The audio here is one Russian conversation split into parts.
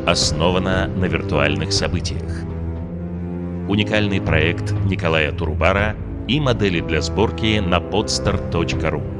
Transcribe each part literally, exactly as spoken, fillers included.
основана на виртуальных событиях. Уникальный проект Николая Турубара и модели для сборки на podstart точка ру.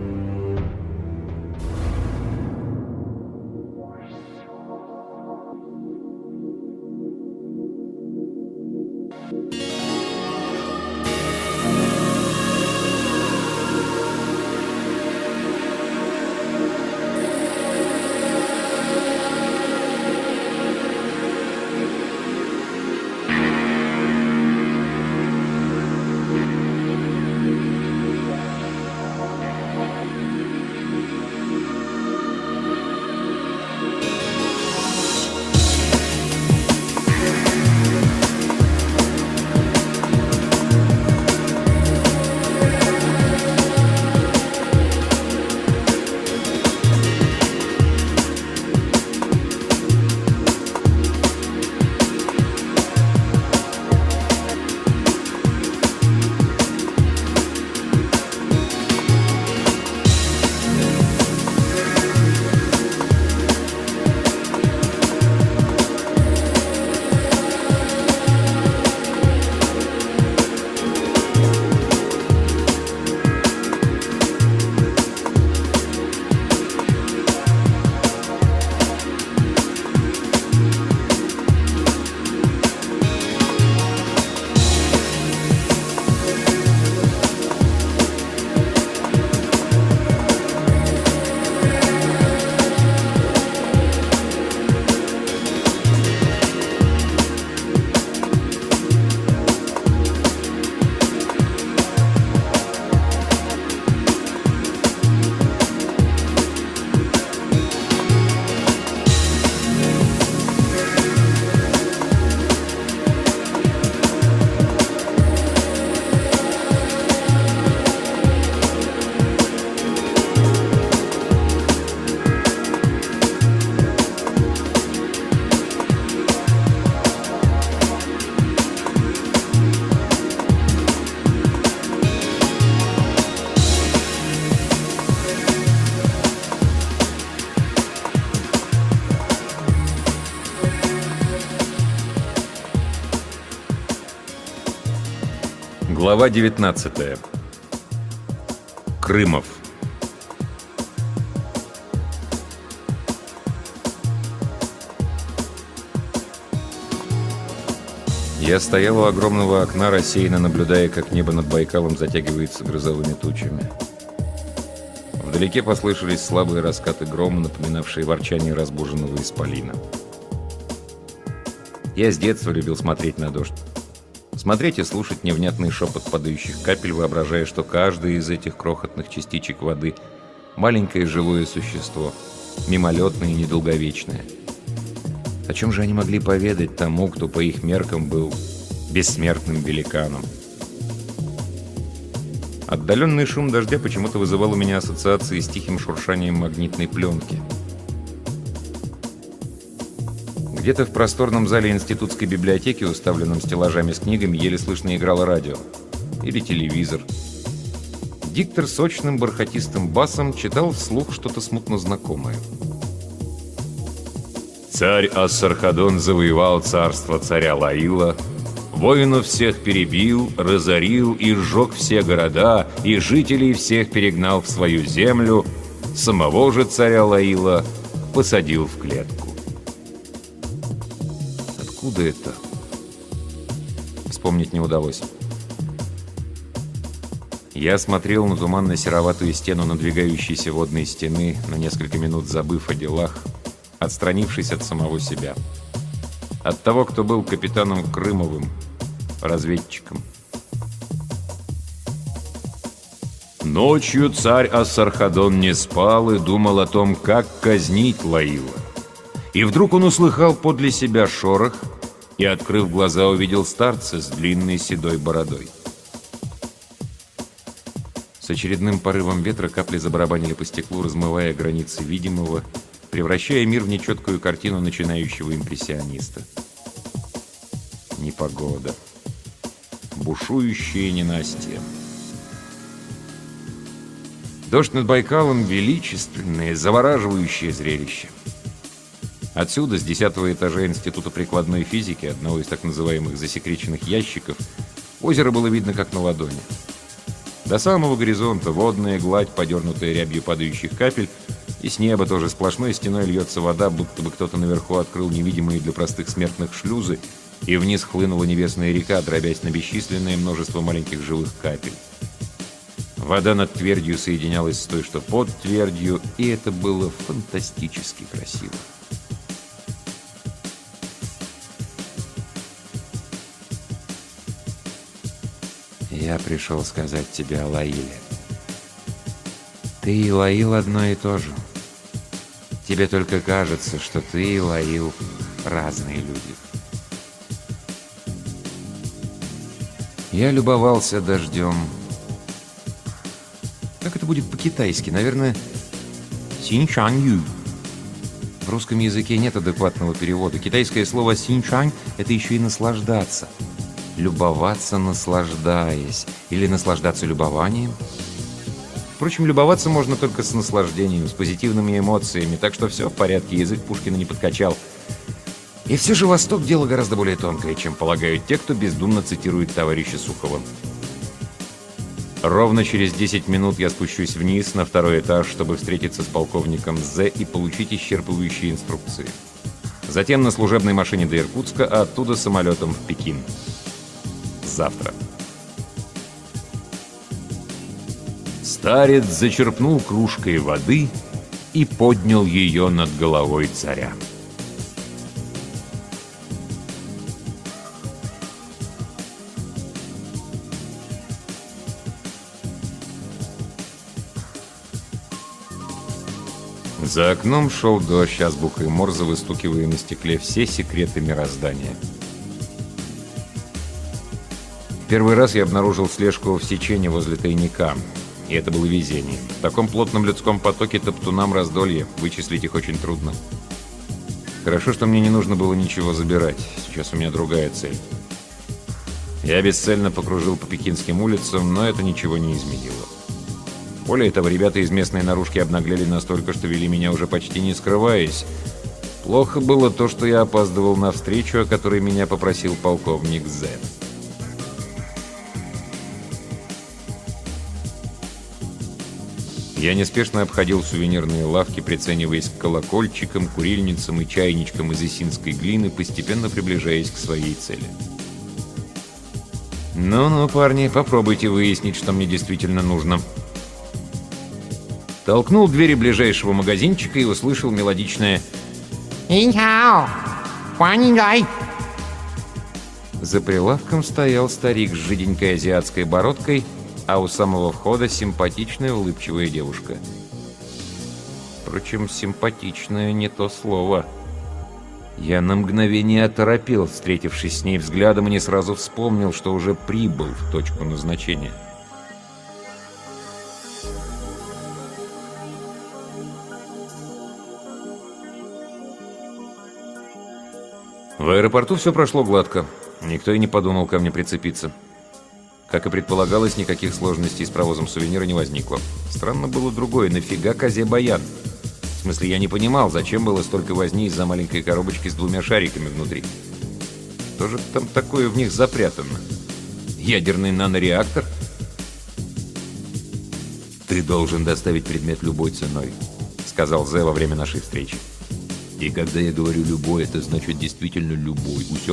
Глава девятнадцатая. Крымов. Я стоял у огромного окна, рассеянно наблюдая, как небо над Байкалом затягивается грозовыми тучами. Вдалеке послышались слабые раскаты грома, напоминавшие ворчание разбуженного исполина. Я с детства любил смотреть на дождь. Смотреть и слушать невнятный шепот падающих капель, воображая, что каждая из этих крохотных частичек воды — маленькое живое существо, мимолетное и недолговечное. О чем же они могли поведать тому, кто по их меркам был бессмертным великаном? Отдаленный шум дождя почему-то вызывал у меня ассоциации с тихим шуршанием магнитной пленки. Где-то в просторном зале институтской библиотеки, уставленном стеллажами с книгами, еле слышно играло радио. Или телевизор. Диктор сочным бархатистым басом читал вслух что-то смутно знакомое. «Царь Ассархадон завоевал царство царя Лаила, воинов всех перебил, разорил и сжег все города, и жителей всех перегнал в свою землю, самого же царя Лаила посадил в клетку». Откуда это? Вспомнить не удалось. Я смотрел на туманно-сероватую стену надвигающейся водной стены, на несколько минут забыв о делах, отстранившись от самого себя. От того, кто был капитаном Крымовым, разведчиком. Ночью царь Ассархадон не спал и думал о том, как казнить Лаила. И вдруг он услыхал подле себя шорох и, открыв глаза, увидел старца с длинной седой бородой. С очередным порывом ветра капли забарабанили по стеклу, размывая границы видимого, превращая мир в нечеткую картину начинающего импрессиониста. Непогода. Бушующее ненастье. Дождь над Байкалом — величественное, завораживающее зрелище. Отсюда, с десятого этажа Института прикладной физики, одного из так называемых засекреченных ящиков, озеро было видно как на ладони. До самого горизонта водная гладь, подернутая рябью падающих капель, и с неба тоже сплошной стеной льется вода, будто бы кто-то наверху открыл невидимые для простых смертных шлюзы, и вниз хлынула небесная река, дробясь на бесчисленное множество маленьких живых капель. Вода над твердью соединялась с той, что под твердью, и это было фантастически красиво. Я пришел сказать тебе о Лаиле. Ты и Лаил одно и то же. Тебе только кажется, что ты и Лаил разные люди. Я любовался дождем. Как это будет по-китайски? Наверное, «синьшанью». В русском языке нет адекватного перевода. Китайское слово «синьшань» — это еще и наслаждаться. Любоваться, наслаждаясь. Или наслаждаться любованием. Впрочем, любоваться можно только с наслаждением, с позитивными эмоциями, так что все в порядке, язык Пушкина не подкачал. И все же Восток — дело гораздо более тонкое, чем полагают те, кто бездумно цитирует товарища Сухова. Ровно через десять минут я спущусь вниз на второй этаж, чтобы встретиться с полковником З и получить исчерпывающие инструкции. Затем на служебной машине до Иркутска, а оттуда самолетом в Пекин. Завтра. Старец зачерпнул кружкой воды и поднял ее над головой царя. За окном шел дождь, азбукой Морзе выстукивая на стекле все секреты мироздания. Первый раз я обнаружил слежку в сечении возле тайника, и это было везение. В таком плотном людском потоке топтунам раздолье, вычислить их очень трудно. Хорошо, что мне не нужно было ничего забирать, сейчас у меня другая цель. Я бесцельно покружил по пекинским улицам, но это ничего не изменило. Более того, ребята из местной наружки обнаглели настолько, что вели меня уже почти не скрываясь. Плохо было то, что я опаздывал на встречу, о которой меня попросил полковник З. Я неспешно обходил сувенирные лавки, прицениваясь к колокольчикам, курильницам и чайничкам из исинской глины, постепенно приближаясь к своей цели. «Ну-ну, парни, попробуйте выяснить, что мне действительно нужно». Толкнул двери ближайшего магазинчика и услышал мелодичное «Инхао! Хуанингай!». За прилавком стоял старик с жиденькой азиатской бородкой, а у самого входа симпатичная улыбчивая девушка. Впрочем, симпатичное не то слово. Я на мгновение оторопел, встретившись с ней взглядом, и не сразу вспомнил, что уже прибыл в точку назначения. В аэропорту все прошло гладко. Никто и не подумал ко мне прицепиться. Как и предполагалось, никаких сложностей с провозом сувенира не возникло. Странно было другое. Нафига козе баян? В смысле, я не понимал, зачем было столько возни из-за маленькой коробочки с двумя шариками внутри. Что же там такое в них запрятано? Ядерный нанореактор? «Ты должен доставить предмет любой ценой», — сказал Зе во время нашей встречи. «И когда я говорю «любой», это значит действительно любой. Усек?»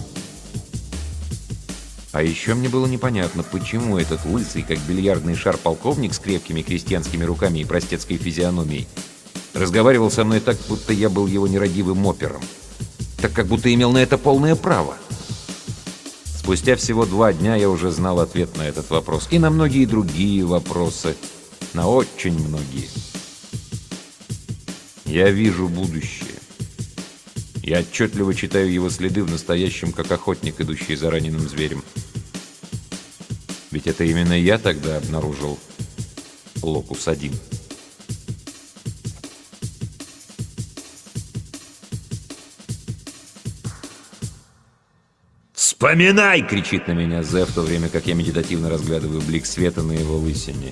А еще мне было непонятно, почему этот лысый, как бильярдный шар полковник с крепкими крестьянскими руками и простецкой физиономией разговаривал со мной так, будто я был его нерадивым опером. Так как будто имел на это полное право. Спустя всего два дня я уже знал ответ на этот вопрос. И на многие другие вопросы. На очень многие. Я вижу будущее. Я отчетливо читаю его следы в настоящем, как охотник, идущий за раненым зверем. Ведь это именно я тогда обнаружил Локус один. «Вспоминай!» — кричит на меня Зе, в то время как я медитативно разглядываю блик света на его лысине.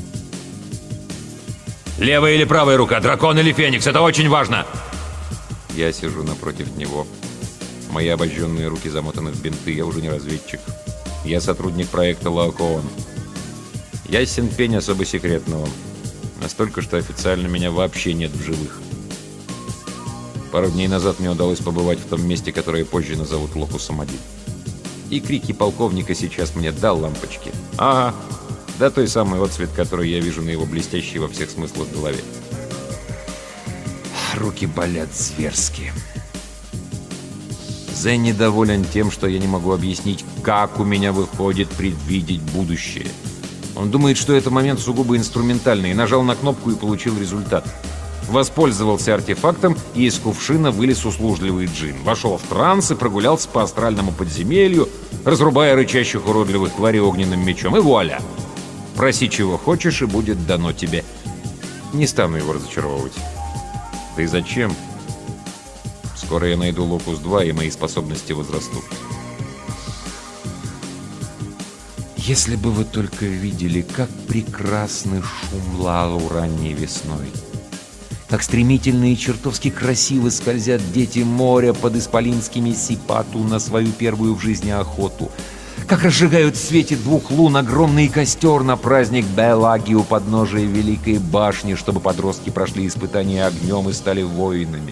«Левая или правая рука, дракон или феникс, это очень важно!» я сижу напротив него. Мои обожженные руки замотаны в бинты, я уже не разведчик. Я сотрудник проекта Лаокоон. Ясен пень особо секретного. Настолько, что официально меня вообще нет в живых. Пару дней назад мне удалось побывать в том месте, которое позже назовут Локусом один. И крики полковника сейчас мне дал лампочки. Ага, да той самый отцвет, который я вижу на его блестящей во всех смыслах голове. Руки болят зверски. Зе недоволен тем, что я не могу объяснить, как у меня выходит предвидеть будущее. Он думает, что это момент сугубо инструментальный, нажал на кнопку и получил результат. Воспользовался артефактом, и из кувшина вылез услужливый джин. Вошел в транс и прогулялся по астральному подземелью, разрубая рычащих уродливых тварей огненным мечом. И вуаля! Проси, чего хочешь, и будет дано тебе. Не стану его разочаровывать. Да и зачем? Скоро я найду Локус два, и мои способности возрастут. Если бы вы только видели, как прекрасный шум Лалу ранней весной. Как стремительно и чертовски красиво скользят дети моря под исполинскими сипату на свою первую в жизни охоту. Как разжигают в свете двух лун огромный костер на праздник Белаги у подножия Великой башни, чтобы подростки прошли испытания огнем и стали воинами.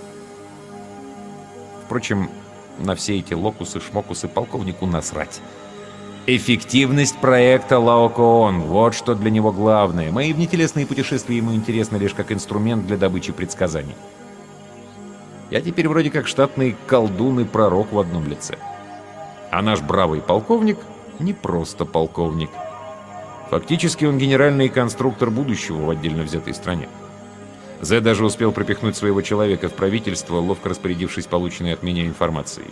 Впрочем, на все эти локусы-шмокусы полковнику насрать. Эффективность проекта Лаокоон — вот что для него главное. Мои внетелесные путешествия ему интересны лишь как инструмент для добычи предсказаний. Я теперь вроде как штатный колдун и пророк в одном лице. А наш бравый полковник не просто полковник. Фактически он генеральный конструктор будущего в отдельно взятой стране. Зе даже успел пропихнуть своего человека в правительство, ловко распорядившись полученной от меня информацией.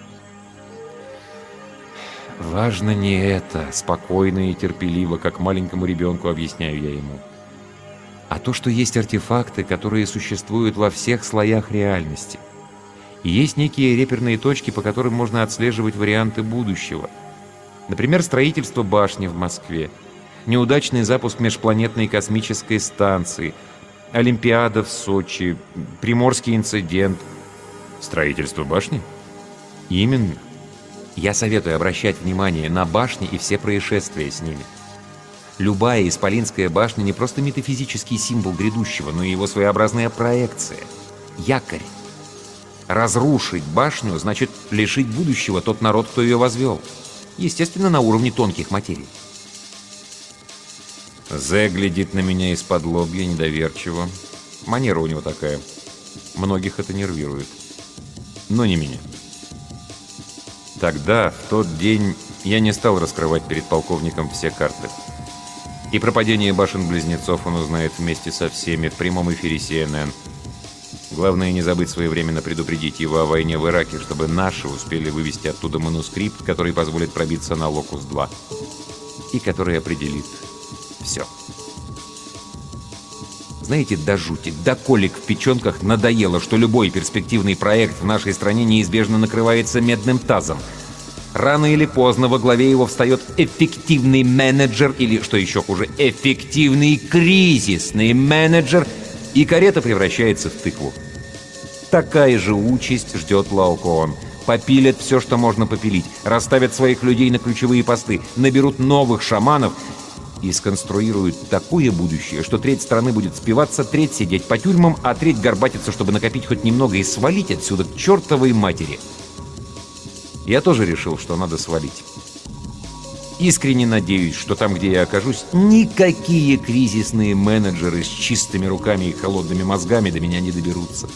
Важно не это, спокойно и терпеливо, как маленькому ребенку объясняю я ему. А то, что есть артефакты, которые существуют во всех слоях реальности. И есть некие реперные точки, по которым можно отслеживать варианты будущего. Например, строительство башни в Москве, неудачный запуск межпланетной космической станции, Олимпиада в Сочи, Приморский инцидент. Строительство башни? Именно. Я советую обращать внимание на башни и все происшествия с ними. Любая исполинская башня не просто метафизический символ грядущего, но и его своеобразная проекция. Якорь. Разрушить башню значит лишить будущего тот народ, кто ее возвел. Естественно, на уровне тонких материй. Зе глядит на меня из-под лобья недоверчиво. Манера у него такая. Многих это нервирует. Но не меня. Тогда, в тот день, я не стал раскрывать перед полковником все карты. И про падение башен-близнецов он узнает вместе со всеми в прямом эфире си эн эн. Главное не забыть своевременно предупредить его о войне в Ираке, чтобы наши успели вывести оттуда манускрипт, который позволит пробиться на Локус два. И который определит все. Знаете, до жути, до колик в печенках надоело, что любой перспективный проект в нашей стране неизбежно накрывается медным тазом. Рано или поздно во главе его встает эффективный менеджер, или, что еще хуже, эффективный кризисный менеджер, и карета превращается в тыкву. Такая же участь ждет Лаокоон. Попилят все, что можно попилить, расставят своих людей на ключевые посты, наберут новых шаманов и сконструируют такое будущее, что треть страны будет спиваться, треть сидеть по тюрьмам, а треть горбатиться, чтобы накопить хоть немного и свалить отсюда к чертовой матери. Я тоже решил, что надо свалить. Искренне надеюсь, что там, где я окажусь, никакие кризисные менеджеры с чистыми руками и холодными мозгами до меня не доберутся.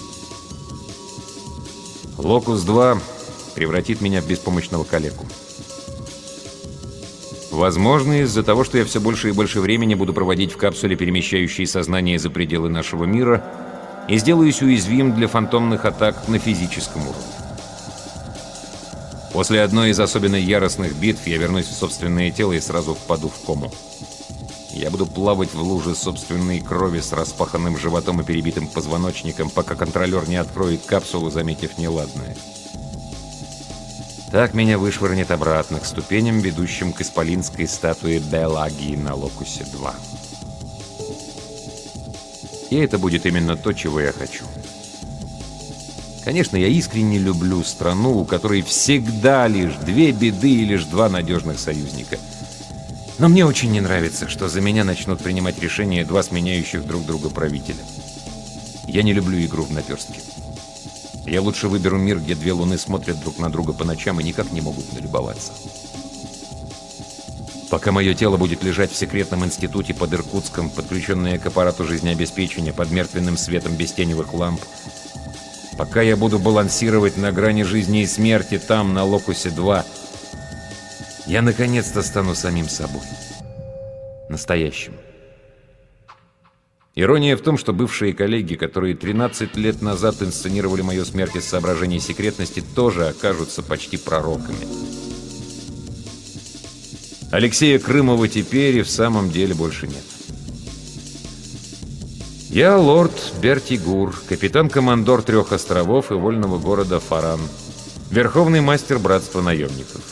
Локус два превратит меня в беспомощного калеку. Возможно, из-за того, что я все больше и больше времени буду проводить в капсуле, перемещающей сознание за пределы нашего мира, и сделаюсь уязвим для фантомных атак на физическом уровне. После одной из особенно яростных битв я вернусь в собственное тело и сразу впаду в кому. Я буду плавать в луже собственной крови с распаханным животом и перебитым позвоночником, пока контролер не откроет капсулу, заметив неладное. Так меня вышвырнет обратно к ступеням, ведущим к исполинской статуе Белаги на Локусе два. И это будет именно то, чего я хочу. Конечно, я искренне люблю страну, у которой всегда лишь две беды и лишь два надежных союзника. Но мне очень не нравится, что за меня начнут принимать решения два сменяющих друг друга правителя. Я не люблю игру в наперстки. Я лучше выберу мир, где две луны смотрят друг на друга по ночам и никак не могут налюбоваться. Пока мое тело будет лежать в секретном институте под Иркутском, подключенное к аппарату жизнеобеспечения под мертвенным светом без теневых ламп, пока я буду балансировать на грани жизни и смерти там, на Локусе-два, я наконец-то стану самим собой. Настоящим. Ирония в том, что бывшие коллеги, которые тринадцать лет назад инсценировали мою смерть из соображений секретности, тоже окажутся почти пророками. Алексея Крымова теперь и в самом деле больше нет. Я лорд Бертигур, капитан-командор трех островов и вольного города Фаран, верховный мастер братства наемников.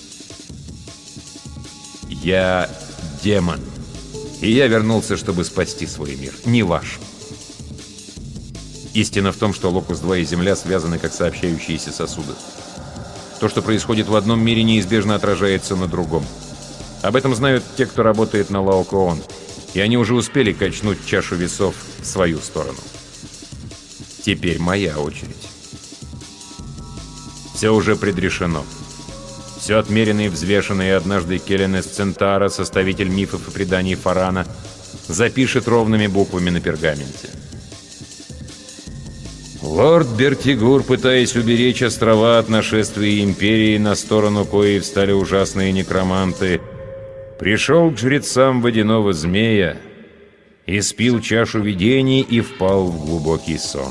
Я демон, и я вернулся, чтобы спасти свой мир, не ваш. Истина в том, что Локус-два и Земля связаны как сообщающиеся сосуды. То, что происходит в одном мире, неизбежно отражается на другом. Об этом знают те, кто работает на Лаокоон, и они уже успели качнуть чашу весов в свою сторону. Теперь моя очередь. Все уже предрешено. Все отмерено и взвешено, и однажды Келен из Центара, составитель мифов и преданий Фарана, запишет ровными буквами на пергаменте. Лорд Бертигур, пытаясь уберечь острова от нашествия Империи, на сторону коей встали ужасные некроманты, пришел к жрецам водяного змея, испил чашу видений и впал в глубокий сон.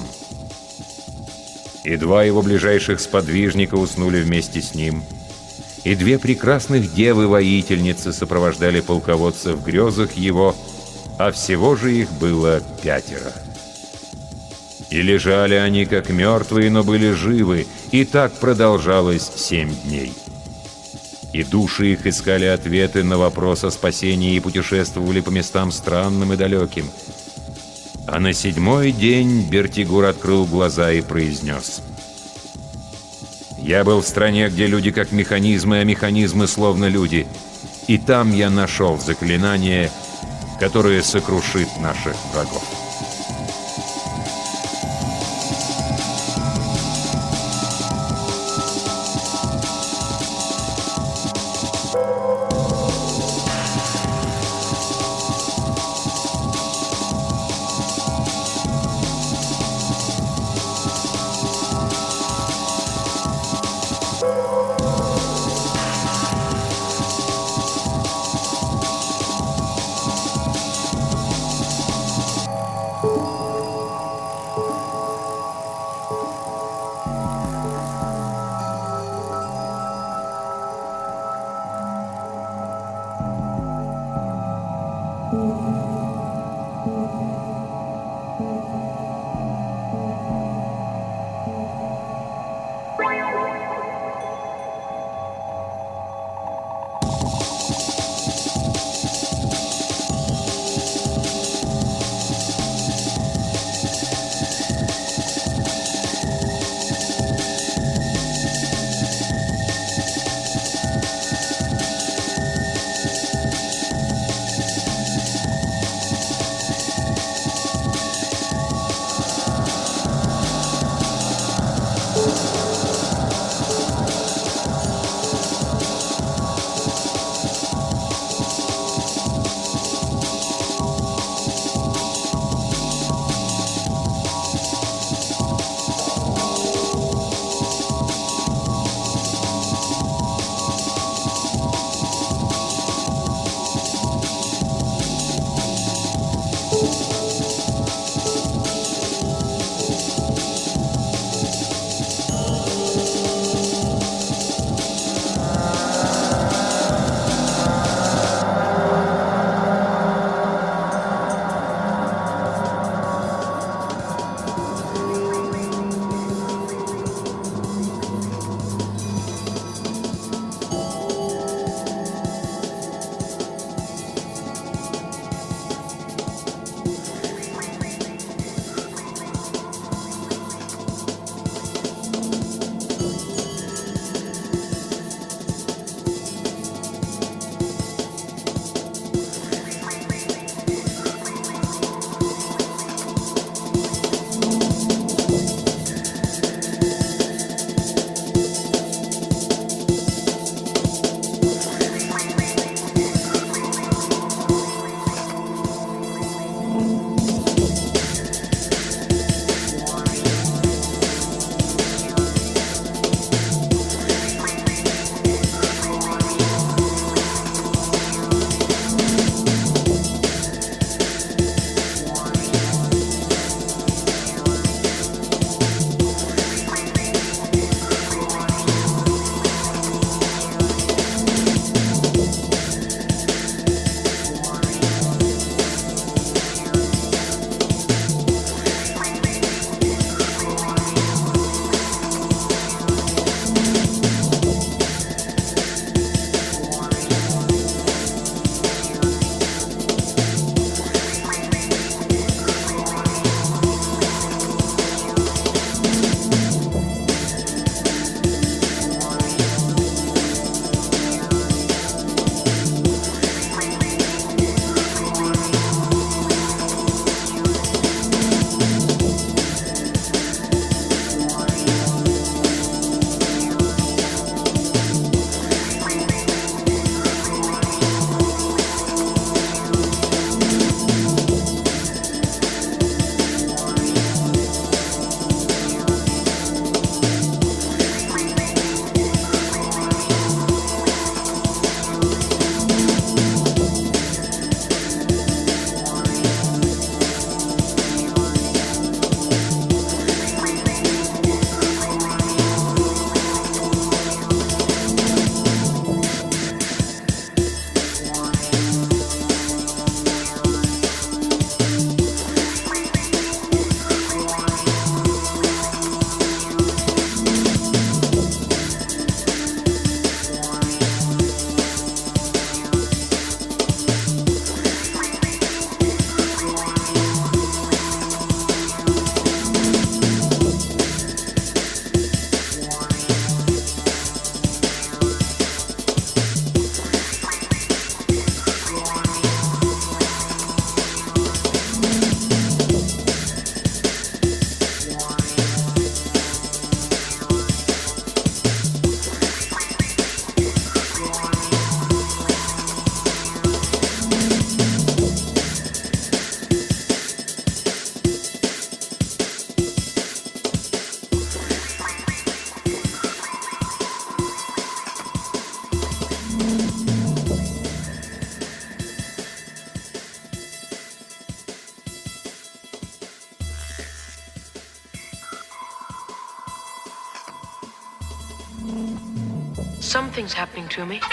И два его ближайших сподвижника уснули вместе с ним, и две прекрасных девы-воительницы сопровождали полководца в грезах его, а всего же их было пятеро. И лежали они как мертвые, но были живы, и так продолжалось семь дней. И души их искали ответы на вопрос о спасении и путешествовали по местам странным и далеким. А на седьмой день Бертигур открыл глаза и произнес: «Я был в стране, где люди как механизмы, а механизмы словно люди. И там я нашел заклинание, которое сокрушит наших врагов». Something's happening to me.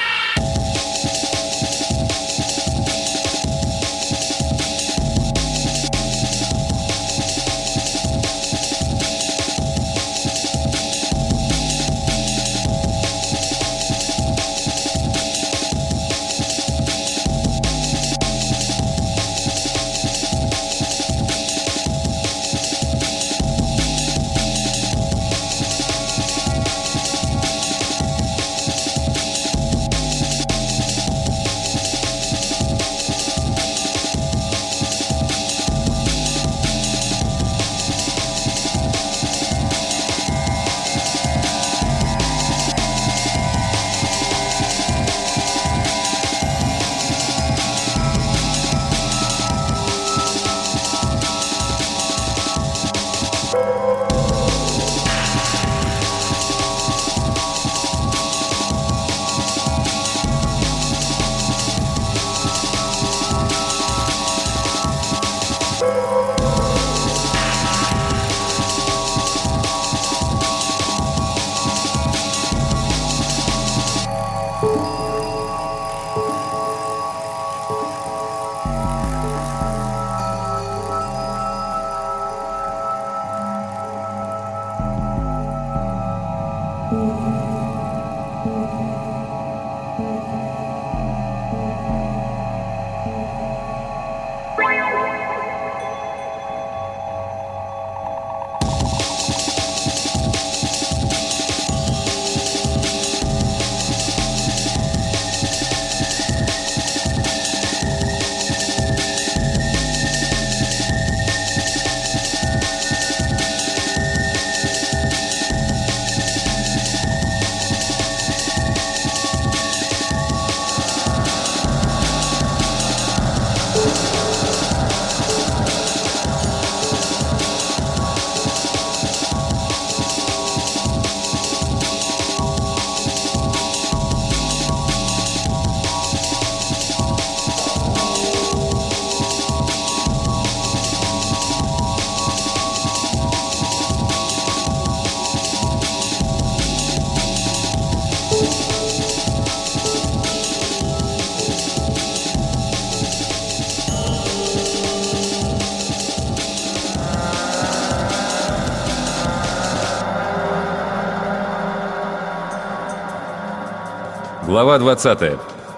Глава двадцатая.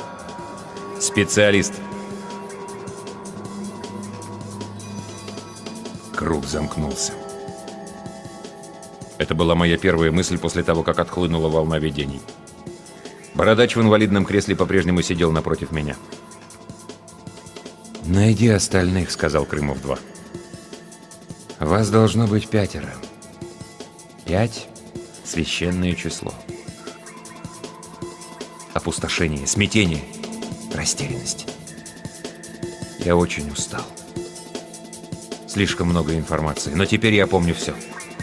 Специалист. Круг замкнулся. Это была моя первая мысль после того, как отхлынула волна видений. Бородач в инвалидном кресле по-прежнему сидел напротив меня. «Найди остальных», — сказал Крымов-два. «Вас должно быть пятеро. Пять — священное число. Опустошение, смятение, растерянность. Я очень устал. Слишком много информации, но теперь я помню все».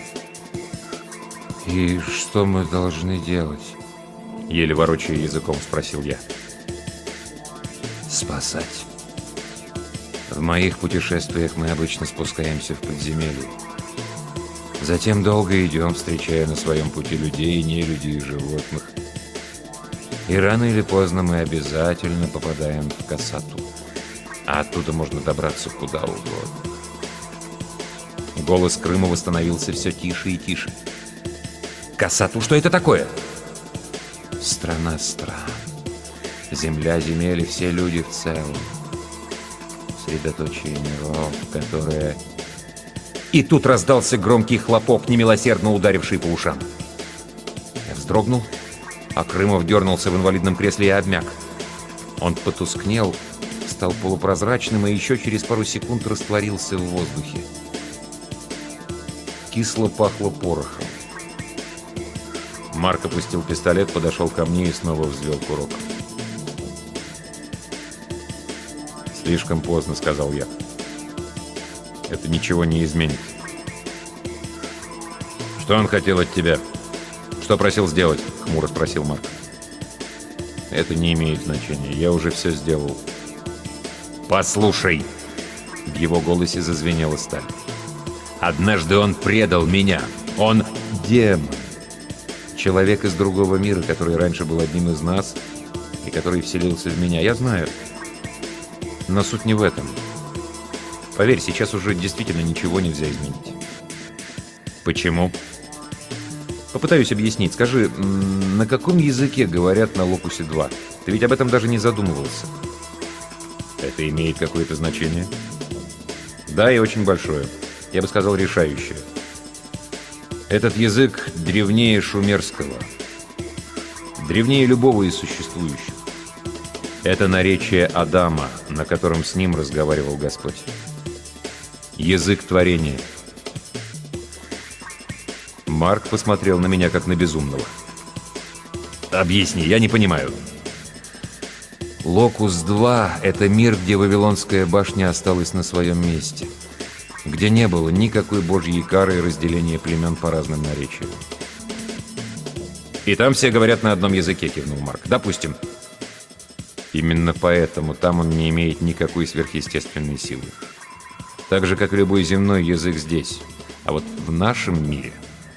«И что мы должны делать?» — еле ворочая языком спросил я. «Спасать. В моих путешествиях мы обычно спускаемся в подземелье. Затем долго идем, встречая на своем пути людей, нелюдей и животных. И рано или поздно мы обязательно попадаем в Касату. А оттуда можно добраться куда угодно». Голос Крымова становился все тише и тише. «Касату? Что это такое?» «Страна стран. Земля земель и все люди в целом. Средоточие миров, которое...» И тут раздался громкий хлопок, немилосердно ударивший по ушам. Я вздрогнул, а Крымов дернулся в инвалидном кресле и обмяк. Он потускнел, стал полупрозрачным и еще через пару секунд растворился в воздухе. Кисло пахло порохом. Марк опустил пистолет, подошел ко мне и снова взвел курок. «Слишком поздно», — сказал я. «Это ничего не изменит». «Что он хотел от тебя? Что просил сделать?» — хмуро спросил Марк. «Это не имеет значения. Я уже все сделал». «Послушай!» — в его голосе зазвенела сталь. «Однажды он предал меня. Он демон. Человек из другого мира, который раньше был одним из нас и который вселился в меня. Я знаю. Но суть не в этом. Поверь, сейчас уже действительно ничего нельзя изменить. Почему? Попытаюсь объяснить. Скажи, на каком языке говорят на Локусе два? Ты ведь об этом даже не задумывался. Это имеет какое-то значение? Да, и очень большое. Я бы сказал, решающее. Этот язык древнее шумерского. Древнее любого из существующих. Это наречие Адама, на котором с ним разговаривал Господь. Язык творения. Марк посмотрел на меня, как на безумного. «Объясни, я не понимаю». Локус два — это мир, где Вавилонская башня осталась на своем месте. Где не было никакой божьей кары и разделения племен по разным наречиям. «И там все говорят на одном языке», — кивнул Марк. «Допустим». Именно поэтому там он не имеет никакой сверхъестественной силы. Так же, как и любой земной язык здесь. А вот в нашем мире...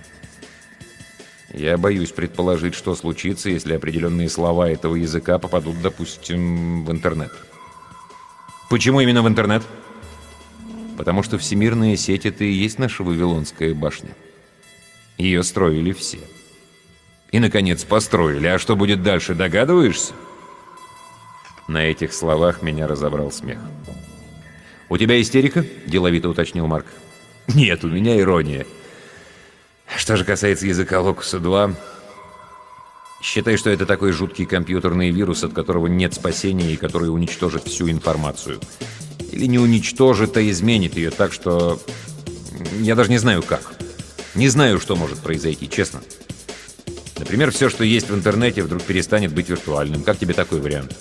Я боюсь предположить, что случится, если определенные слова этого языка попадут, допустим, в интернет. Почему именно в интернет? Потому что всемирная сеть — это и есть наша Вавилонская башня. Ее строили все. И, наконец, построили. А что будет дальше, догадываешься? На этих словах меня разобрал смех. «У тебя истерика?» – деловито уточнил Марк. «Нет, у меня ирония. Что же касается языка Локуса два, считай, что это такой жуткий компьютерный вирус, от которого нет спасения и который уничтожит всю информацию. Или не уничтожит, а изменит ее так, что... Я даже не знаю как. Не знаю, что может произойти, честно. Например, все, что есть в интернете, вдруг перестанет быть виртуальным. Как тебе такой вариант?»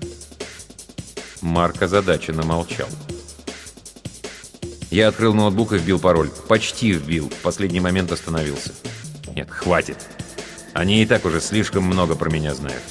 Марк озадаченно молчал. Я открыл ноутбук и вбил пароль. Почти вбил. В последний момент остановился. Нет, хватит. Они и так уже слишком много про меня знают.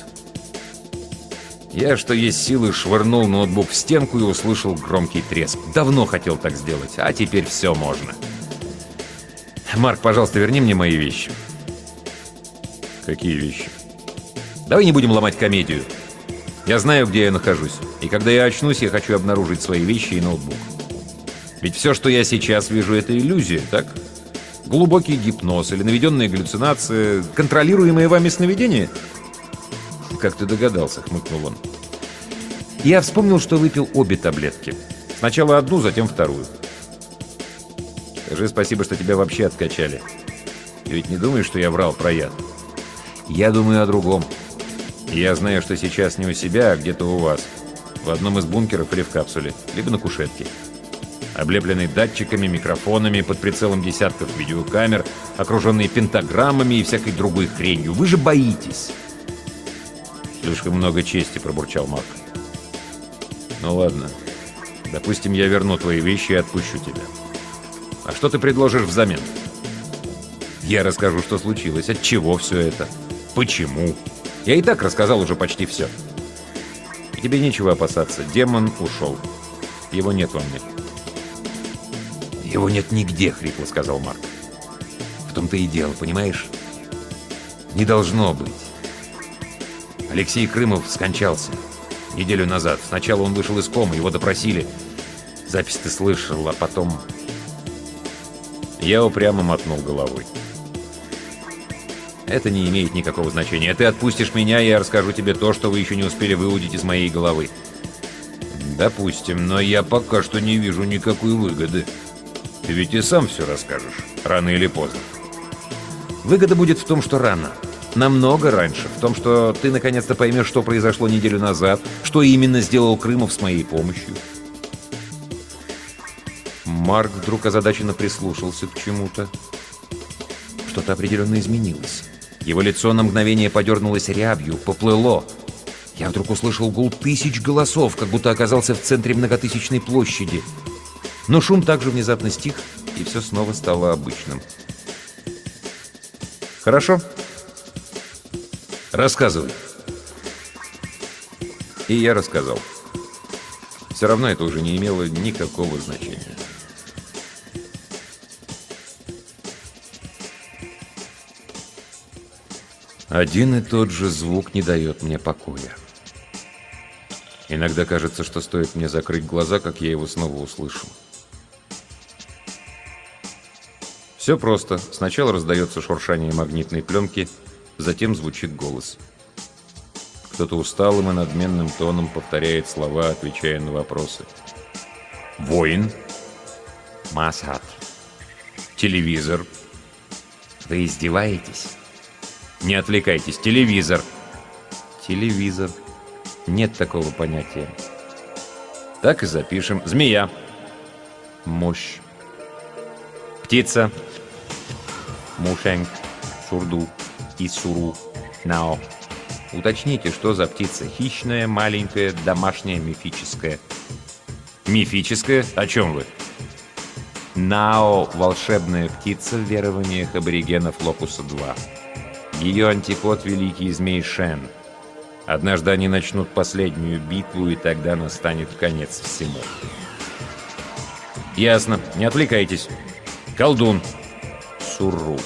Я, что есть силы, швырнул ноутбук в стенку и услышал громкий треск. Давно хотел так сделать, а теперь все можно. Марк, пожалуйста, верни мне мои вещи. Какие вещи? Давай не будем ломать комедию. Я знаю, где я нахожусь. И когда я очнусь, я хочу обнаружить свои вещи и ноутбук. Ведь все, что я сейчас вижу, это иллюзия, так? Глубокий гипноз или наведенная галлюцинация, контролируемое вами сновидение? Как ты догадался, хмыкнул он. Я вспомнил, что выпил обе таблетки. Сначала одну, затем вторую. Скажи спасибо, что тебя вообще откачали. Ты ведь не думаешь, что я врал про яд? Я думаю о другом. Я знаю, что сейчас не у себя, а где-то у вас. В одном из бункеров или в капсуле, либо на кушетке. Облепленный датчиками, микрофонами, под прицелом десятков видеокамер, окруженный пентаграммами и всякой другой хренью. Вы же боитесь. Слишком много чести, пробурчал Марк. Ну ладно. Допустим, я верну твои вещи и отпущу тебя. А что ты предложишь взамен? Я расскажу, что случилось, от чего все это, почему. Я и так рассказал уже почти все. И тебе нечего опасаться. Демон ушел. Его нет во мне. «Его нет нигде», — хрипло сказал Марк. «В том-то и дело, понимаешь? Не должно быть. Алексей Крымов скончался неделю назад. Сначала он вышел из комы, его допросили. Запись ты слышал, а потом...» Я упрямо мотнул головой. «Это не имеет никакого значения. Ты отпустишь меня, и я расскажу тебе то, что вы еще не успели выудить из моей головы». «Допустим, но я пока что не вижу никакой выгоды. Ты ведь и сам все расскажешь, рано или поздно». «Выгода будет в том, что рано. Намного раньше. В том, что ты наконец-то поймешь, что произошло неделю назад, что именно сделал Крымов с моей помощью». Марк вдруг озадаченно прислушался к чему-то. Что-то определенно изменилось. Его лицо на мгновение подернулось рябью, поплыло. Я вдруг услышал гул тысяч голосов, как будто оказался в центре многотысячной площади. Но шум также внезапно стих, и все снова стало обычным. «Хорошо. Рассказывай». И я рассказал. Все равно это уже не имело никакого значения. Один и тот же звук не дает мне покоя. Иногда кажется, что стоит мне закрыть глаза, как я его снова услышу. Все просто. Сначала раздается шуршание магнитной пленки, затем звучит голос. Кто-то усталым и надменным тоном повторяет слова, отвечая на вопросы. Воин. Масхат. Телевизор. Вы издеваетесь? Не отвлекайтесь. Телевизор. Телевизор. Нет такого понятия. Так и запишем. Змея. Мощь. Птица. Мушенг. Сурду. Исуру. Нао. Уточните, что за птица. Хищная, маленькая, домашняя, мифическая. Мифическая? О чем вы? Нао – волшебная птица в верованиях аборигенов Локуса-два. Ее антипод – великий змей Шен. Однажды они начнут последнюю битву, и тогда настанет конец всему. Ясно. Не отвлекайтесь. Колдун. Сурру.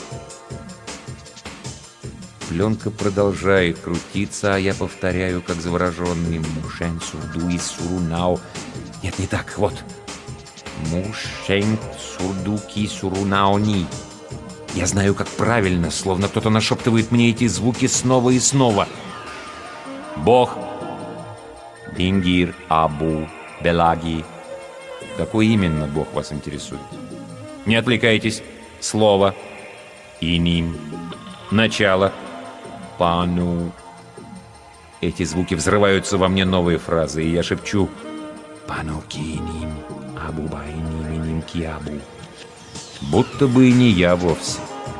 Пленка продолжает крутиться, а я повторяю, как завороженный. Мушень, сурду и суру нао. Нет, не так. Вот. Мушень, сурду, ки, суру нао ни. Я знаю, как правильно, словно кто-то нашептывает мне эти звуки снова и снова. Бог. Дингир, Абу, Белаги. Какой именно бог вас интересует? Не отвлекайтесь. Слово. Иним. Начало. Пану. Эти звуки взрываются во мне новые фразы, и я шепчу «Пану киним, абу байним, иним киабу». Будто бы и не я вовсе.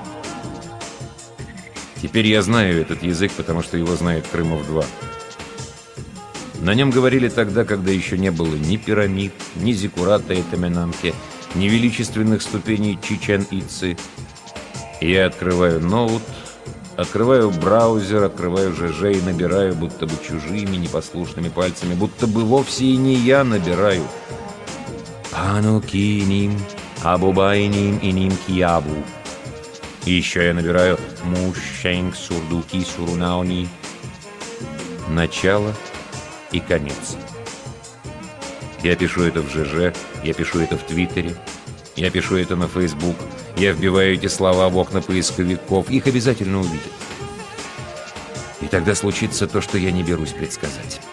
Теперь я знаю этот язык, потому что его знает Крымов-два. На нем говорили тогда, когда еще не было ни пирамид, ни зиккурата и Тамянанки, ни величественных ступеней Чичен-Итцы. Я открываю ноут, открываю браузер, открываю ЖЖ и набираю, будто бы чужими непослушными пальцами, будто бы вовсе и не я набираю. Панукиним, абубайним иним киабу. И еще я набираю мушенг сурдуки сурунауни. Начало и конец. Я пишу это в ЖЖ, я пишу это в Твиттере, я пишу это на Facebook. Я вбиваю эти слова в окна поисковиков. Их обязательно увидят. И тогда случится то, что я не берусь предсказать.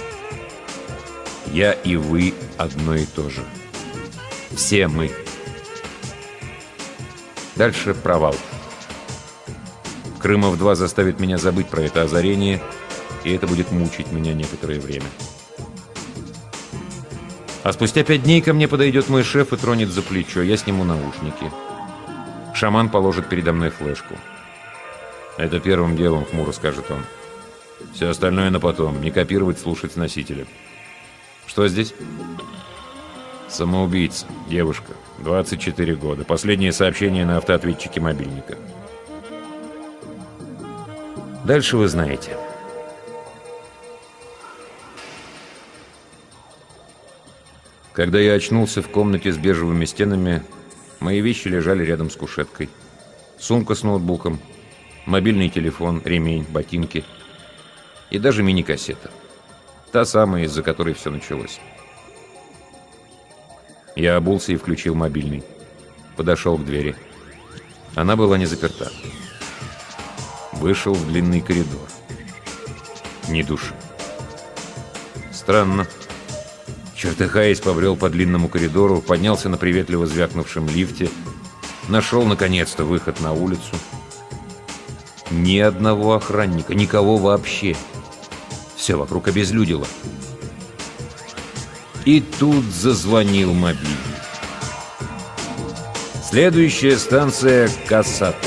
Я и вы одно и то же. Все мы. Дальше провал. Крымов-два заставит меня забыть про это озарение, и это будет мучить меня некоторое время. А спустя пять дней ко мне подойдет мой шеф и тронет за плечо. Я сниму наушники. Шаман положит передо мной флешку. «Это первым делом», — хмуро скажет он. «Все остальное на потом. Не копировать, слушать с носителя». «Что здесь?» «Самоубийца. Девушка. двадцать четыре года. Последнее сообщение на автоответчике мобильника». Дальше вы знаете. Когда я очнулся в комнате с бежевыми стенами, мои вещи лежали рядом с кушеткой. Сумка с ноутбуком, мобильный телефон, ремень, ботинки и даже мини-кассета. Та самая, из-за которой все началось. Я обулся и включил мобильный. Подошел к двери. Она была не заперта. Вышел в длинный коридор. Ни души. Странно. Чертыхаясь, побрел по длинному коридору, поднялся на приветливо звякнувшем лифте, нашел, наконец-то, выход на улицу. Ни одного охранника, никого вообще. Все вокруг обезлюдило. И тут зазвонил мобильник. Следующая станция — Касату.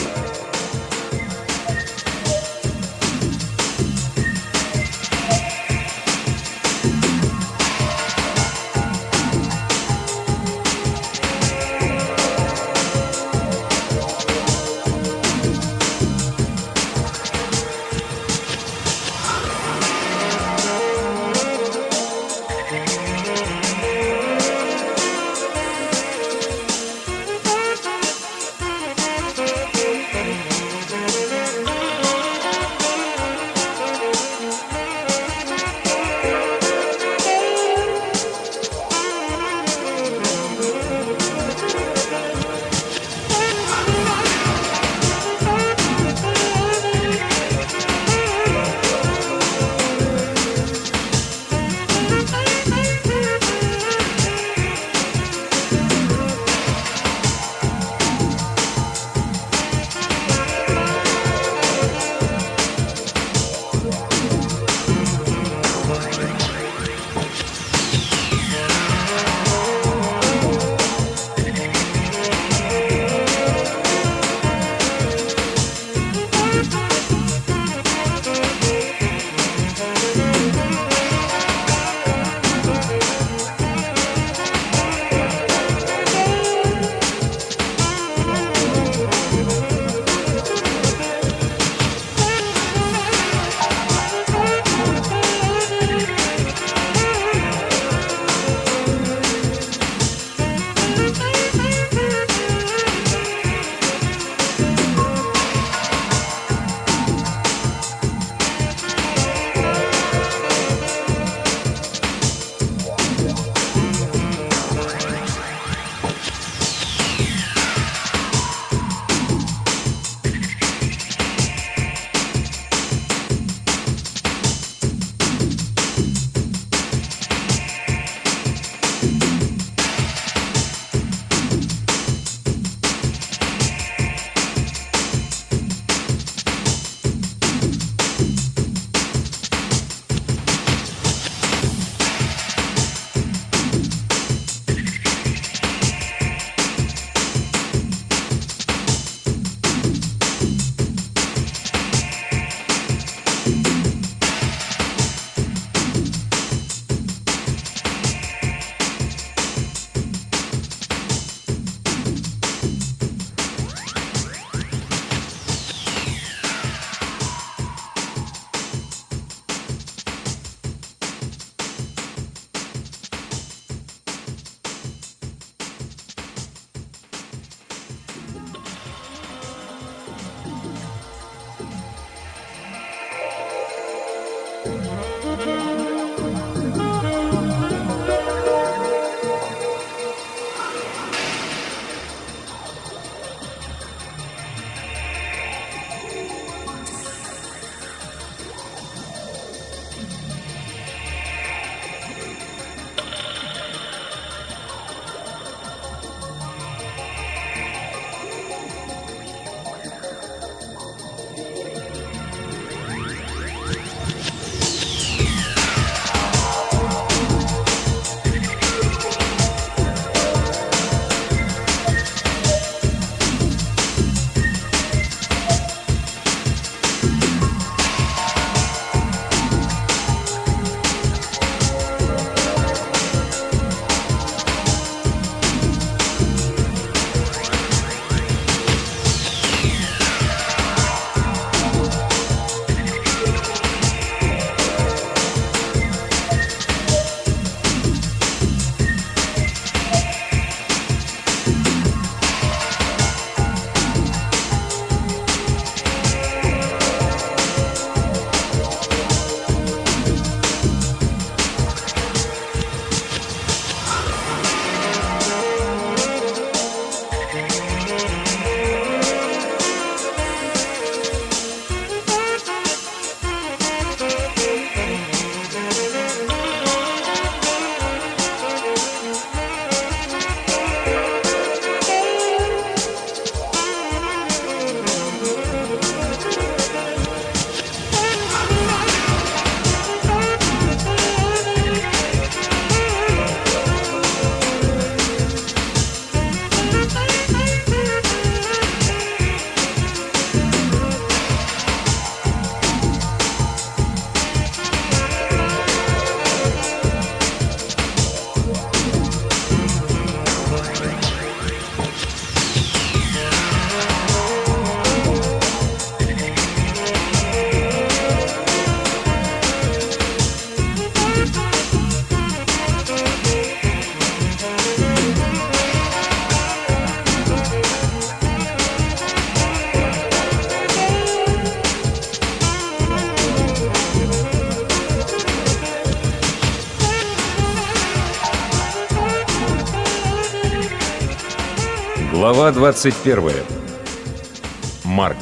Глава двадцать первая. Марк.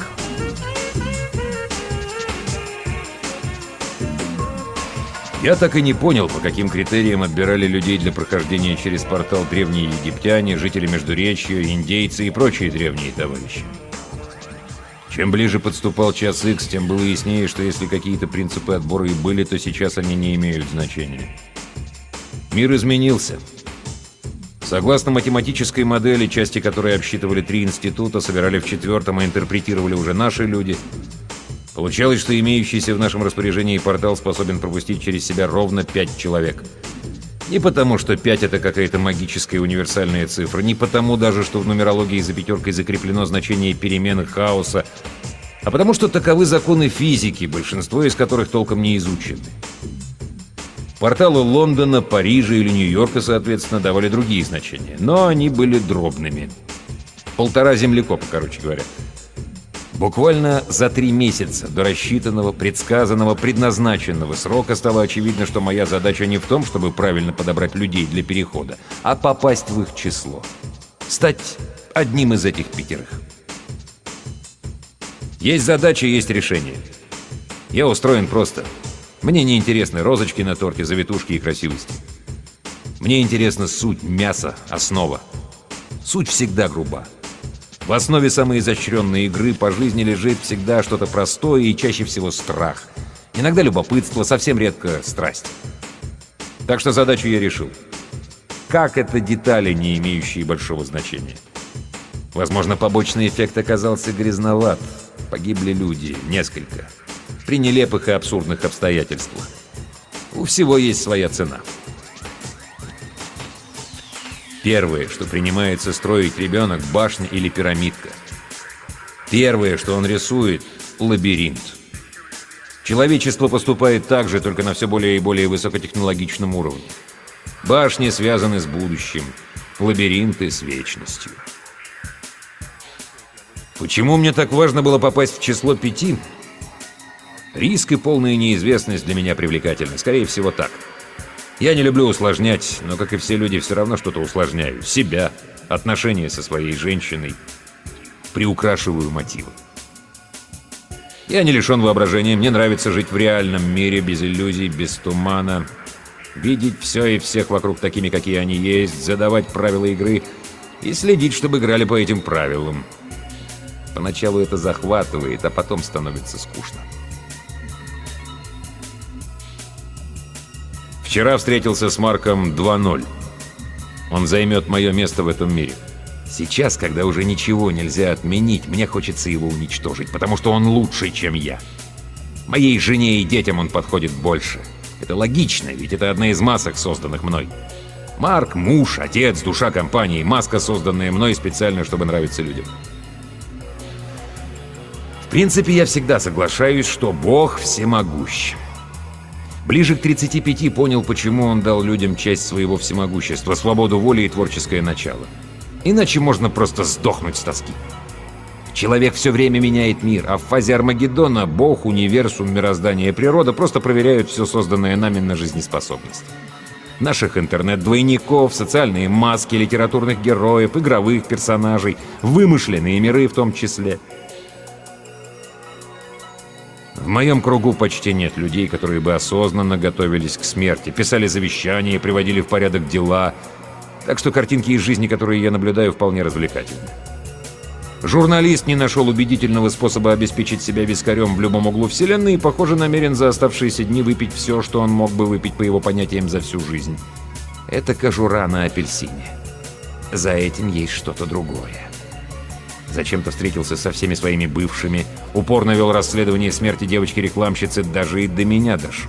Я так и не понял, по каким критериям отбирали людей для прохождения через портал древние египтяне, жители Междуречья, индейцы и прочие древние товарищи. Чем ближе подступал час икс, тем было яснее, что если какие-то принципы отбора и были, то сейчас они не имеют значения. Мир изменился. Согласно математической модели, части которой обсчитывали три института, собирали в четвертом, а интерпретировали уже наши люди, получалось, что имеющийся в нашем распоряжении портал способен пропустить через себя ровно пять человек. Не потому, что пять — это какая-то магическая универсальная цифра, не потому даже, что в нумерологии за пятеркой закреплено значение перемены хаоса, а потому что таковы законы физики, большинство из которых толком не изучены. Порталы Лондона, Парижа или Нью-Йорка, соответственно, давали другие значения, но они были дробными. Полтора землекопа, короче говоря. Буквально за три месяца до рассчитанного, предсказанного, предназначенного срока стало очевидно, что моя задача не в том, чтобы правильно подобрать людей для перехода, а попасть в их число. Стать одним из этих пятерых. Есть задача, есть решение. Я устроен просто. Мне не интересны розочки на торте, завитушки и красивости. Мне интересна суть, мясо, основа. Суть всегда груба. В основе самой изощренной игры по жизни лежит всегда что-то простое и чаще всего страх. Иногда любопытство, совсем редко страсть. Так что задачу я решил. Как это детали, не имеющие большого значения? Возможно, побочный эффект оказался грязноват. Погибли люди, несколько. При нелепых и абсурдных обстоятельствах. У всего есть своя цена. Первое, что принимается строить ребенок, башня или пирамидка. Первое, что он рисует — лабиринт. Человечество поступает так же, только на все более и более высокотехнологичном уровне. Башни связаны с будущим, лабиринты — с вечностью. Почему мне так важно было попасть в число пяти? Риск и полная неизвестность для меня привлекательны. Скорее всего, так. Я не люблю усложнять, но, как и все люди, все равно что-то усложняю. Себя, отношения со своей женщиной. Приукрашиваю мотивы. Я не лишен воображения. Мне нравится жить в реальном мире, без иллюзий, без тумана. Видеть все и всех вокруг такими, какие они есть, задавать правила игры и следить, чтобы играли по этим правилам. Поначалу это захватывает, а потом становится скучно. Вчера встретился с Марком два ноль. Он займет мое место в этом мире. Сейчас, когда уже ничего нельзя отменить, мне хочется его уничтожить, потому что он лучше, чем я. Моей жене и детям он подходит больше. Это логично, ведь это одна из масок, созданных мной. Марк — муж, отец, душа компании, маска, созданная мной специально, чтобы нравиться людям. В принципе, я всегда соглашаюсь, что Бог всемогущ. Ближе к тридцати пяти понял, почему он дал людям часть своего всемогущества, свободу воли и творческое начало. Иначе можно просто сдохнуть с тоски. Человек все время меняет мир, а в фазе Армагеддона Бог, универсум, мироздание и природа просто проверяют все созданное нами на жизнеспособность. Наших интернет-двойников, социальные маски, литературных героев, игровых персонажей, вымышленные миры в том числе. В моем кругу почти нет людей, которые бы осознанно готовились к смерти, писали завещания, приводили в порядок дела. Так что картинки из жизни, которые я наблюдаю, вполне развлекательны. Журналист не нашел убедительного способа обеспечить себя вискарем в любом углу вселенной и, похоже, намерен за оставшиеся дни выпить все, что он мог бы выпить по его понятиям за всю жизнь. Это кожура на апельсине. За этим есть что-то другое. Зачем-то встретился со всеми своими бывшими, упорно вел расследование смерти девочки-рекламщицы, даже и до меня дошел.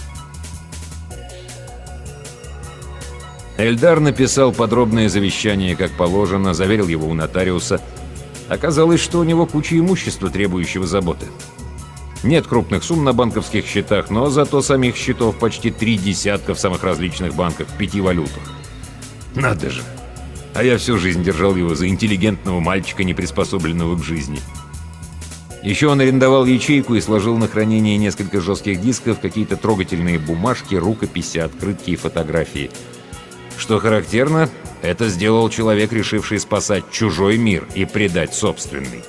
Эльдар написал подробное завещание, как положено, заверил его у нотариуса. Оказалось, что у него куча имущества, требующего заботы. Нет крупных сумм на банковских счетах, но зато самих счетов почти три десятка в самых различных банках, в пяти валютах. Надо же! А я всю жизнь держал его за интеллигентного мальчика, не приспособленного к жизни. Еще он арендовал ячейку и сложил на хранение несколько жестких дисков, какие-то трогательные бумажки, рукописи, открытки и фотографии. Что характерно, Это сделал человек, решивший спасать чужой мир и предать собственный.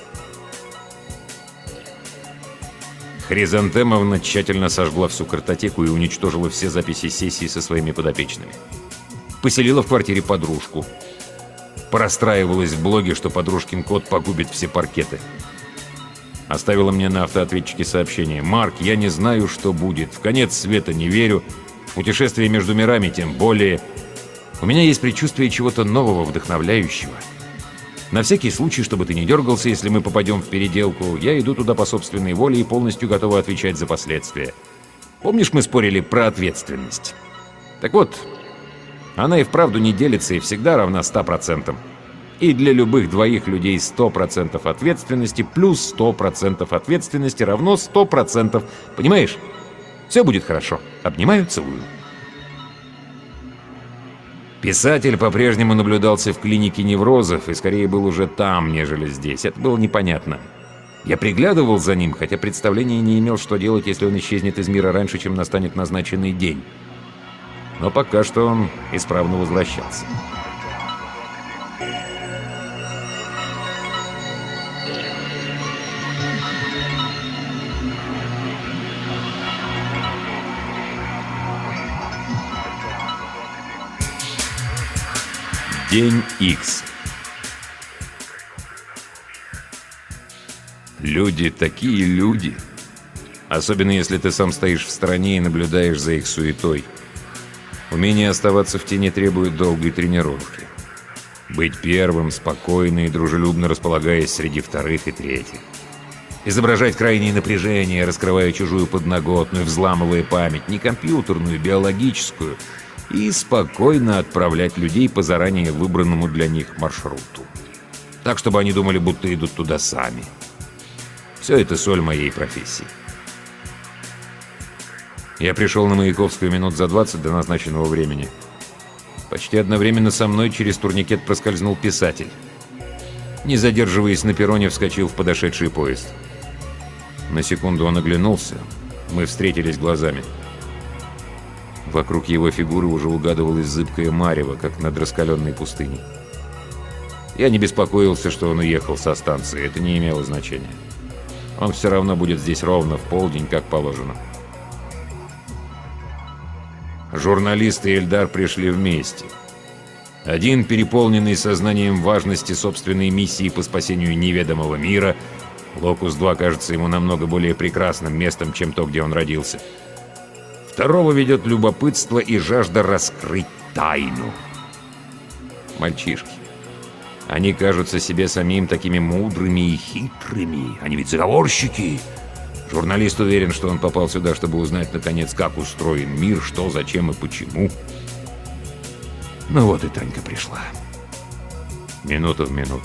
Хризантемовна тщательно сожгла всю картотеку и уничтожила все записи сессии со своими подопечными. Поселила в квартире подружку. Порастраивалась в блоге, что подружкин кот погубит все паркеты. Оставила мне на автоответчике сообщение: «Марк, я не знаю, что будет. В конец света не верю. В путешествие между мирами тем более. У меня есть предчувствие чего-то нового, вдохновляющего. На всякий случай, чтобы ты не дергался, если мы попадем в переделку, я иду туда по собственной воле и полностью готова отвечать за последствия. Помнишь, мы спорили про ответственность? Так вот, она и вправду не делится и всегда равна ста процентам. И для любых двоих людей сто процентов ответственности плюс сто процентов ответственности равно сто процентов. Понимаешь? Все будет хорошо. Обнимаю, целую». Писатель по-прежнему наблюдался в клинике неврозов и скорее был уже там, нежели здесь. Это было непонятно. Я приглядывал за ним, хотя представления не имел, что делать, если он исчезнет из мира раньше, чем настанет назначенный день. Но пока что он исправно возвращался. День Икс. Люди такие люди. Особенно если ты сам стоишь в стороне и наблюдаешь за их суетой. Умение оставаться в тени требует долгой тренировки. Быть первым, спокойно и дружелюбно располагаясь среди вторых и третьих. Изображать крайнее напряжение, раскрывая чужую подноготную, взламывая память, не компьютерную, биологическую, и спокойно отправлять людей по заранее выбранному для них маршруту. Так, чтобы они думали, будто идут туда сами. Все это соль моей профессии. Я пришел на Маяковскую минут за двадцать до назначенного времени. Почти одновременно со мной через турникет проскользнул писатель. Не задерживаясь на перроне, вскочил в подошедший поезд. На секунду он оглянулся. Мы встретились глазами. Вокруг его фигуры уже угадывалось зыбкое марево, как над раскаленной пустыней. Я не беспокоился, что он уехал со станции. Это не имело значения. Он все равно будет здесь ровно в полдень, как положено. Журналист и Эльдар пришли вместе. Один, переполненный сознанием важности собственной миссии по спасению неведомого мира, Локус-два кажется ему намного более прекрасным местом, чем то, где он родился. Второго ведет любопытство и жажда раскрыть тайну. Мальчишки. Они кажутся себе самим такими мудрыми и хитрыми. Они ведь заговорщики. Журналист уверен, что он попал сюда, чтобы узнать, наконец, как устроен мир, что, зачем и почему. Ну вот и Танька пришла. Минута в минуту.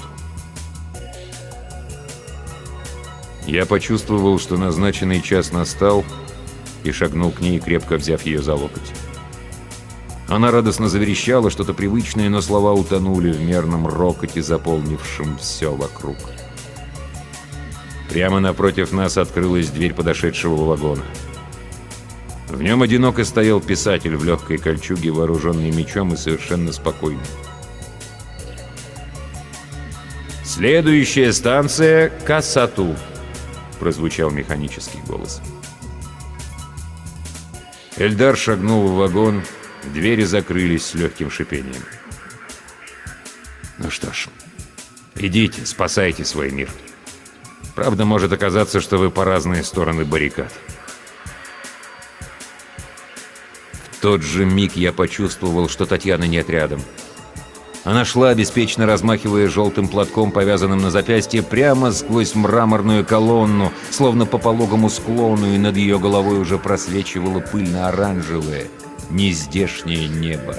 Я почувствовал, что назначенный час настал, и шагнул к ней, крепко взяв ее за локоть. Она радостно заверещала, что-то привычное, но слова утонули в мерном рокоте, заполнившем все вокруг. Прямо напротив нас открылась дверь подошедшего вагона. В нем одиноко стоял писатель в легкой кольчуге, вооруженный мечом и совершенно спокойный. «Следующая станция — Касату», — прозвучал механический голос. Эльдар шагнул в вагон, двери закрылись с легким шипением. «Ну что ж, идите, спасайте свой мир. Правда, может оказаться, что вы по разные стороны баррикад». В тот же миг я почувствовал, что Татьяны нет рядом. Она шла, беспечно размахивая желтым платком, повязанным на запястье, прямо сквозь мраморную колонну, словно по пологому склону, и над ее головой уже просвечивало пыльно-оранжевое, нездешнее небо.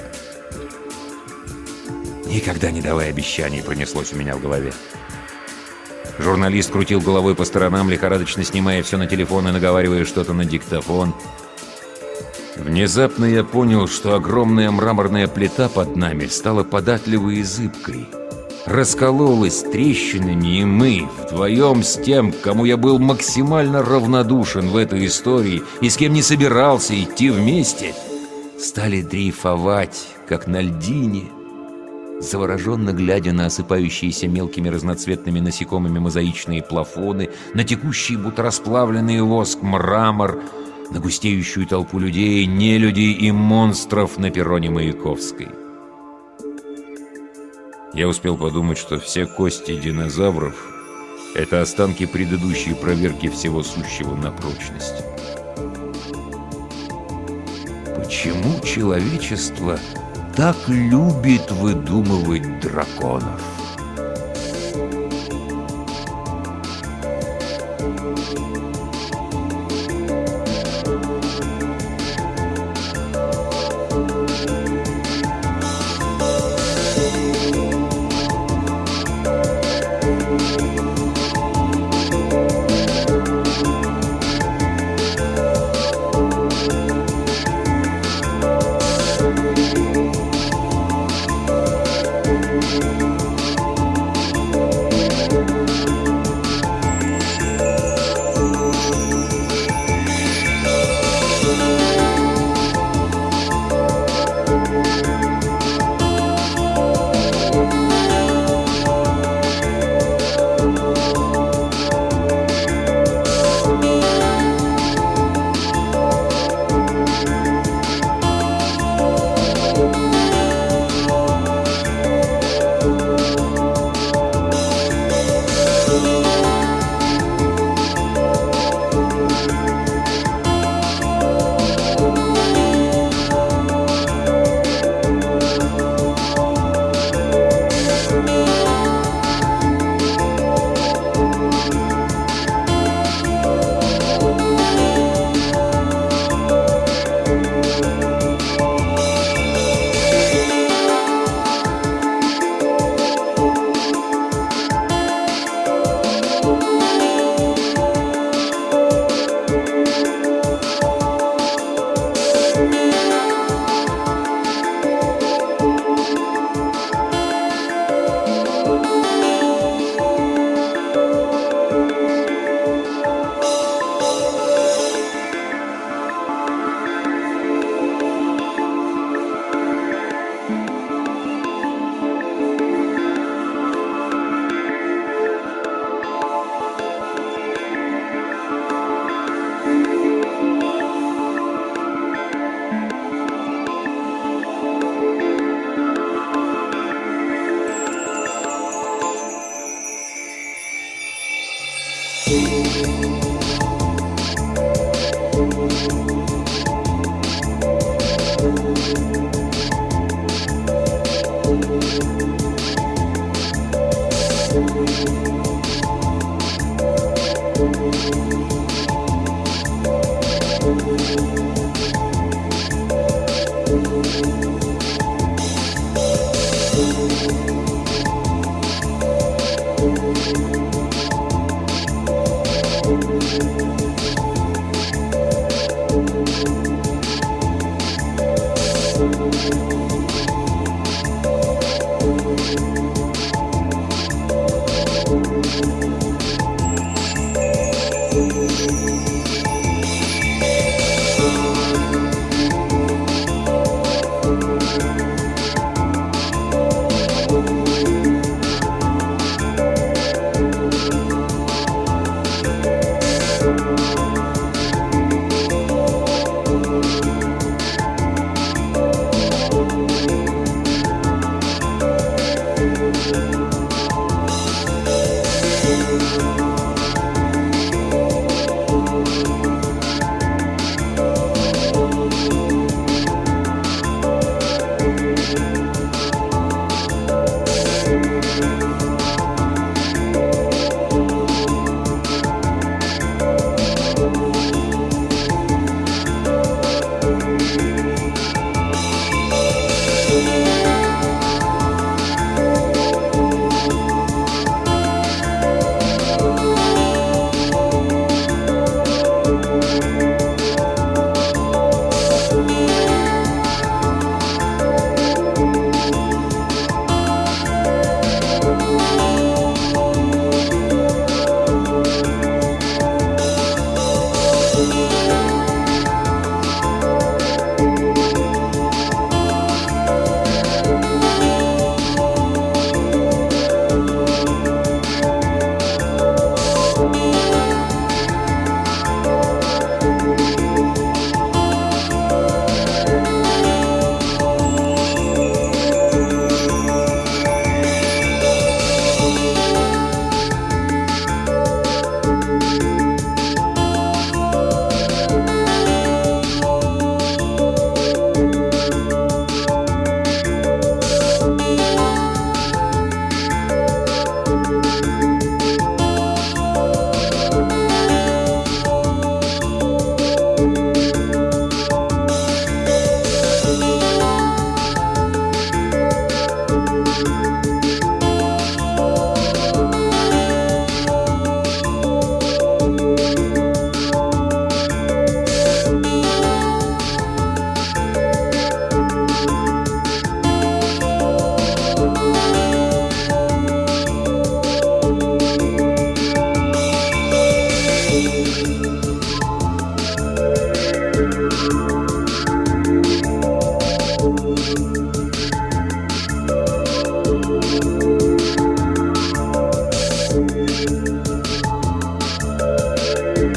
«Никогда не давай обещаний», — пронеслось у меня в голове. Журналист крутил головой по сторонам, лихорадочно снимая все на телефон и наговаривая что-то на диктофон. Внезапно я понял, что огромная мраморная плита под нами стала податливой и зыбкой. Раскололась трещинами, и мы, вдвоем с тем, к кому я был максимально равнодушен в этой истории и с кем не собирался идти вместе, стали дрейфовать, как на льдине, завороженно глядя на осыпающиеся мелкими разноцветными насекомыми мозаичные плафоны, на текущий будто расплавленный воск мрамор, на густеющую толпу людей, нелюдей и монстров на перроне Маяковской. Я успел подумать, что все кости динозавров — это останки предыдущей проверки всего сущего на прочность. Почему человечество так любит выдумывать драконов?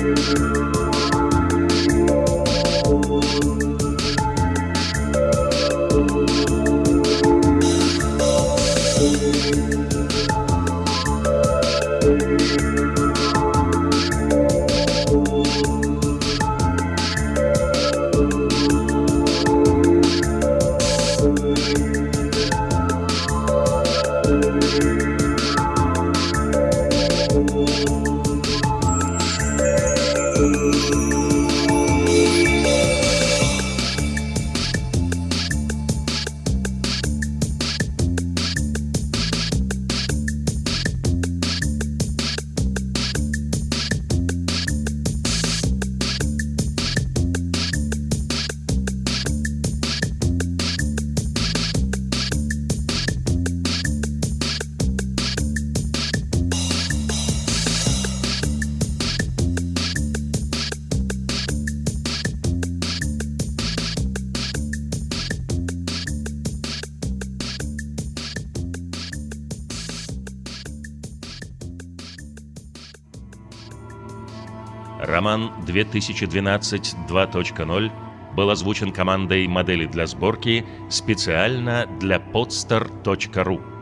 Роман две тысячи двенадцать два точка ноль был озвучен командой «Модели для сборки» специально для подстар точка ру.